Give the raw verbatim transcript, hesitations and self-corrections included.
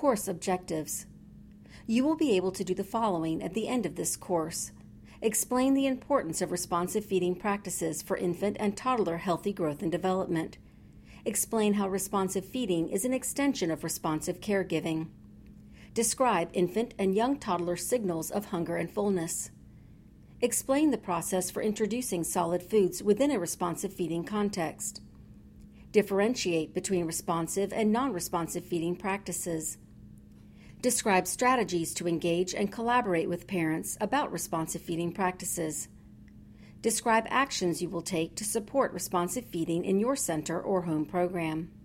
Course objectives. You will be able to do the following at the end of this course. Explain the importance of responsive feeding practices for infant and toddler healthy growth and development. Explain how responsive feeding is an extension of responsive caregiving. Describe infant and young toddler signals of hunger and fullness. Explain the process for introducing solid foods within a responsive feeding context. Differentiate between responsive and non-responsive feeding practices. Describe strategies to engage and collaborate with parents about responsive feeding practices. Describe actions you will take to support responsive feeding in your center or home program.